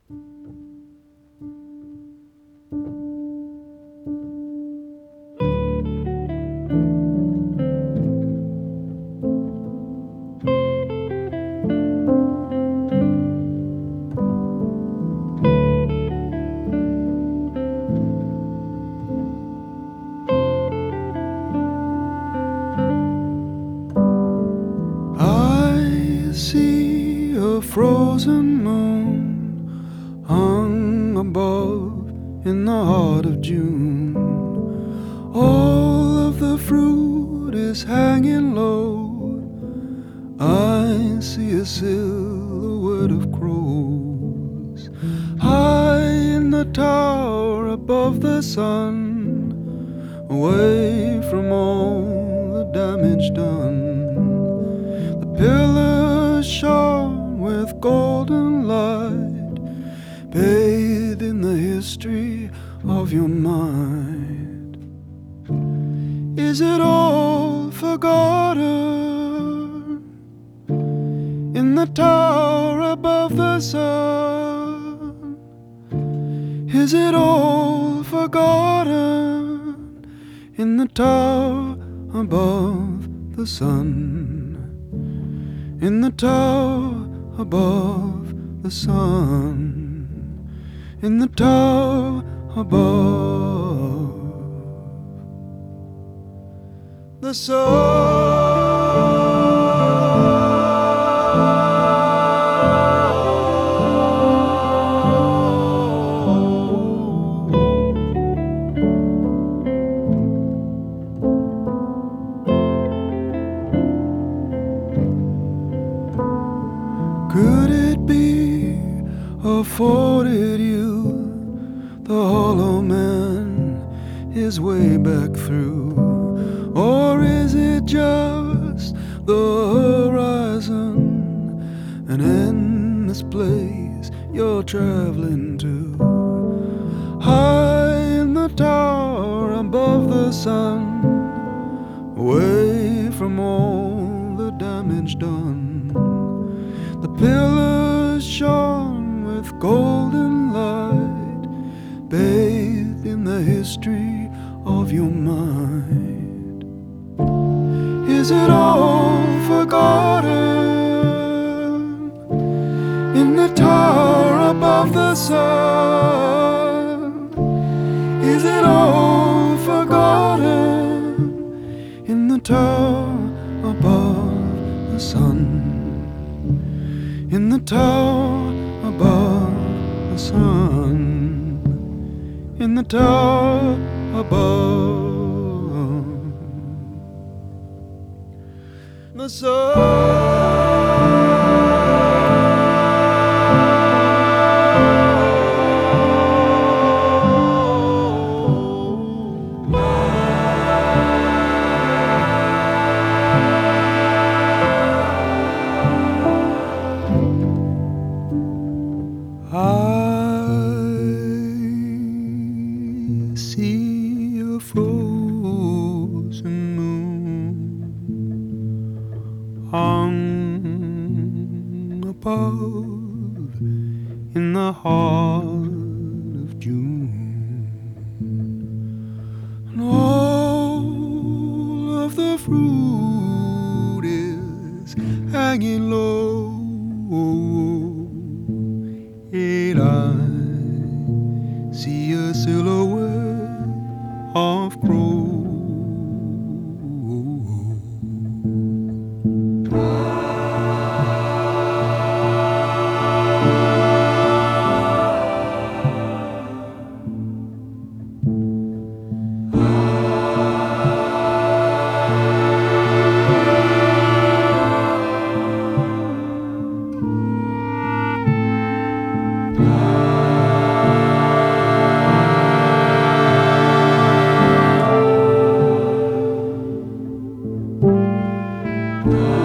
I see a frozen moon hung above in the heart of June. All of the fruit is hanging low. I see a silhouette of crows high in the tower above the sun, away from all the damage done. The pillars shone with golden light, bathed in the history of your mind. Is it all forgotten in the tower above the sun? Is it all forgotten in the tower above the sun? In the tower above the sun, in the tower above the sun. Could it be afforded you the hollow man his way back through? Or is it just the horizon, an endless place you're traveling to? High in the tower above the sun, away from all the damage done. The pillars shone with golden light, bathed in the history of your mind. Is it all forgotten in the tower above the sun? Is it all forgotten in the tower above the sun? In the tower above the sun, in the tower above the sun. I see a frozen moon hung above in the heart of June, and all of the fruit is hanging low. And I see a silhouette of crows. Oh.